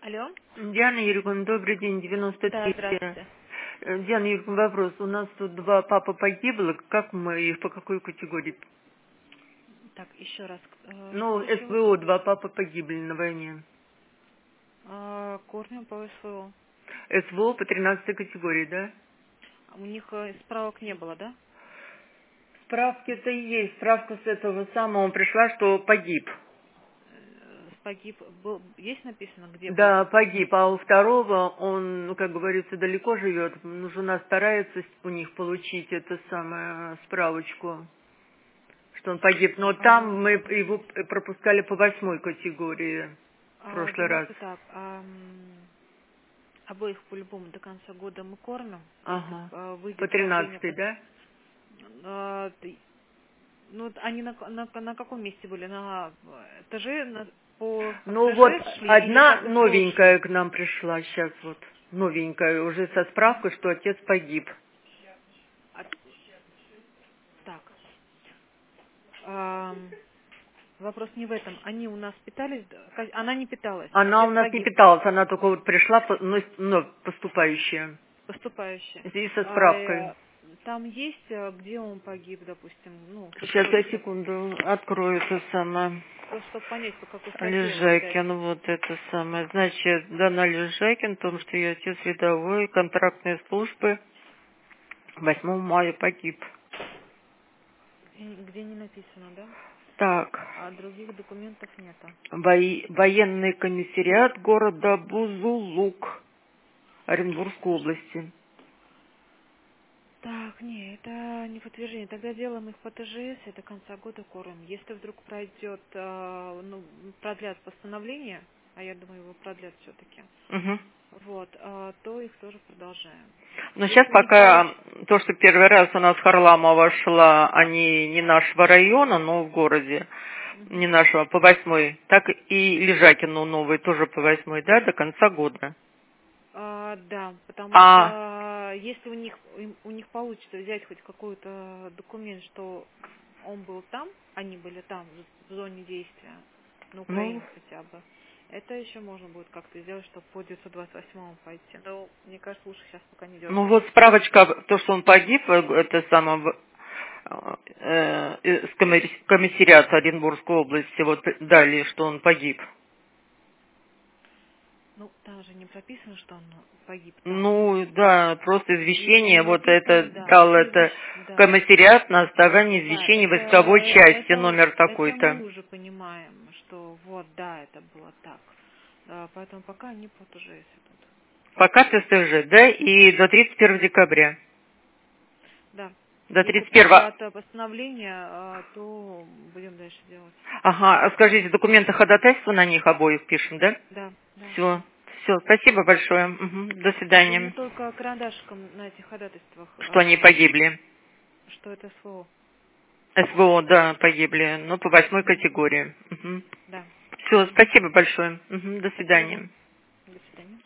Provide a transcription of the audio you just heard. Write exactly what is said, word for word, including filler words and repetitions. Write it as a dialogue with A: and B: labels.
A: Алло?
B: Диана Юрьевна, добрый день, девяносто
A: Да,
B: три.
A: здравствуйте.
B: Э, Диана Юрьевна, вопрос. У нас тут два папы погибло. Как мы их, по какой категории?
A: Так, еще раз. э, Что
B: Ну,
A: случилось?
B: СВО, два папы погибли на войне.
A: А, Кормим по СВО.
B: СВО по тринадцатой категории, да?
A: У них э, справок не было, да?
B: Справки-то и есть. Справка с этого самого пришла, что погиб.
A: Э, Погиб. Был, есть написано, где был?
B: Да, погиб. А у второго, он, ну, как говорится, далеко живет. Ну, жена старается у них получить эту самую справочку, что он погиб. Но
A: А,
B: там мы его пропускали по восьмой категории в
A: а,
B: прошлый раз.
A: давайте так. а, м, обоих по-любому до конца года мы кормим. Если
B: Ага.
A: э,
B: По
A: выйдет решение...
B: тринадцатой,
A: по-
B: да?
A: а, ты- ну, вот они на, на, на каком месте были? На этаже? На, по
B: Ну вот
A: ТЖ шли или
B: одна
A: как СВО
B: новенькая
A: шли?
B: к нам пришла сейчас вот. Новенькая, уже со справкой, что отец погиб.
A: А, так. Ам, Вопрос не в этом. Они у нас питались? Ка- Она не питалась.
B: Она
A: Отец
B: у нас не
A: погиб.
B: питалась, она только вот пришла, по- ну, с- ну, поступающая.
A: Поступающая.
B: И со
A: А,
B: справкой.
A: э, там есть, э, где он погиб, допустим, ну, хоть
B: Сейчас я
A: точно.
B: секунду открою это самое.
A: Просто чтобы понять, по какой статье он опять.
B: Лежакин, вот это самое. Значит, Дана Лежакин, потому что ее отец рядовой, контрактной службы, восьмого мая погиб.
A: И где не написано, да?
B: Так,
A: А других документов нету.
B: вои- военный комиссариат города Бузулук, Оренбургской области.
A: Так, не, это не подтверждение. Тогда делаем их по ТЖС и до конца года кормим. Если вдруг пройдет, э, ну, продлят постановление, а я думаю, его продлят все-таки,
B: Угу.
A: вот, э, то их тоже продолжаем.
B: Но сейчас
A: Если у них
B: пока
A: получится...
B: то, что первый раз у нас Харламова шла, они не нашего района, но в городе, не нашего, по восьмой, так и Лежакину новый тоже по восьмой, да, до конца года.
A: А, да, потому
B: А,
A: что если у них им- у них получится взять хоть какой-то документ, что он был там, они были там, в в зоне действия, на
B: ну,
A: Украине хотя бы, это еще можно будет как-то сделать, чтобы по девятьсот двадцать восьмому пойти. Но мне кажется, лучше сейчас пока не
B: ну
A: дергать.
B: вот справочка, то, что он погиб, э, это самое, э, э, с коммер- комиссариата Оренбургской области, вот дали, что он погиб.
A: Ну, там же не прописано, что он погиб там.
B: Ну, да, просто
A: Если
B: извещение,
A: не
B: вот
A: написано,
B: это
A: да,
B: дал
A: это
B: это
A: извещ... да.
B: комиссариат на основании
A: Да,
B: извещения
A: это,
B: войсковой части,
A: это,
B: номер
A: это мы
B: такой-то.
A: уже понимаем, что вот, да, это было так. Да, поэтому пока они по ТЖС идут.
B: Пока ТСЖ, да, и до тридцать первого декабря.
A: Да.
B: До
A: Если
B: тридцать первого.
A: продлят постановление, а, то будем дальше делать.
B: Ага, а скажите, документы ходатайства на них обоих пишем, да?
A: Да, да.
B: Все, все, спасибо большое. Мгм, до
A: Единственное,
B: свидания.
A: только карандашиком на этих ходатайствах,
B: Что они
A: а,
B: погибли.
A: что это СВО.
B: СВО, да, погибли, но по восьмой
A: Мгм.
B: категории.
A: Да.
B: Все,
A: Мгм.
B: спасибо большое. Мгм, до
A: Спасибо вам.
B: свидания.
A: До свидания.